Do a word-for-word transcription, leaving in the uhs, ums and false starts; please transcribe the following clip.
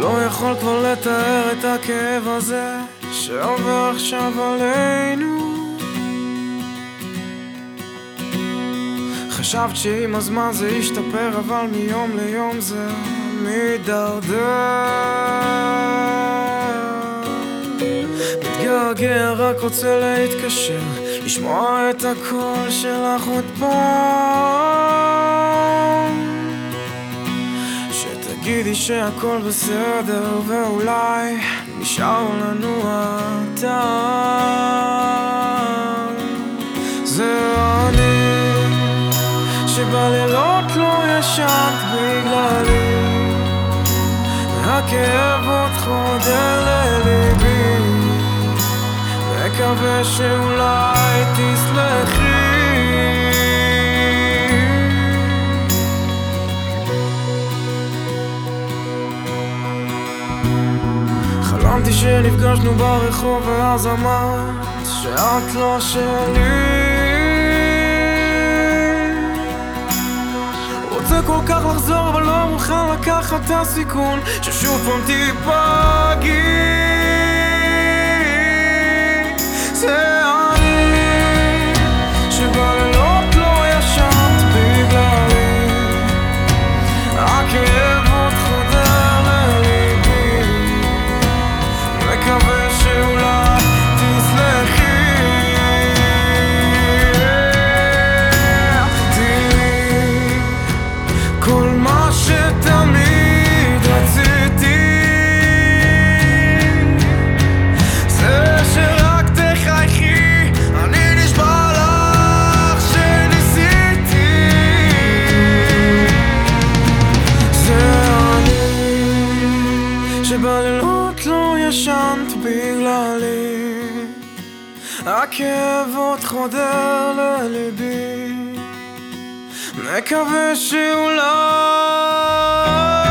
לא יכול כבר לתאר את הכאב הזה שעובר עכשיו עלינו. חשבת שעם הזמן זה ישתפר, אבל מיום ליום זה מתדרדר. מתגעגע, רק רוצה להתקשר, לשמוע את הקול שלך עוד פעם, שתגידי שהכל בסדר ואולי נשאר לנו הטעם. זה אני שבלילות לא ישנת בגללי, והכאב עוד חודר לליבי, מקווה שאולי תסלחי. חלמתי שנפגשנו ברחוב ואז אמרת שאת לא שלי. רוצה כל כך לחזור אבל לא מוכן לקחת את הסיכון ששוב פעם תיפגעי. זה אני שבלילות לא ישנת בגללי, הכאב עוד חודר לליבי, מקווה שאולי תסלחי. תראי כל מה שתמיד רציתי, זה שרק שבלילות לא ישנת בגללי, הכאב עוד חודר לליבי, מקווה שאולי